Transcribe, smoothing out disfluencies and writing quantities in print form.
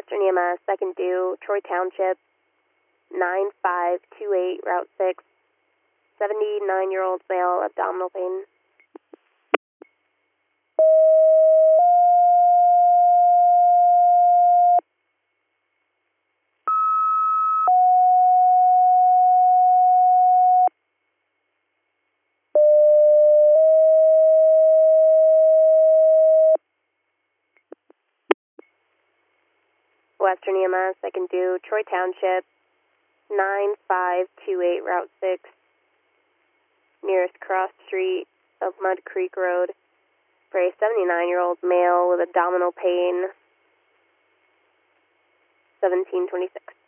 Western EMS, second due, Troy Township, 9528, Route 6, 79-year-old male, abdominal pain. Western EMS, second due, Troy Township, 9528, Route 6, nearest cross street of Mud Creek Road, for a 79-year-old male with abdominal pain, 1726.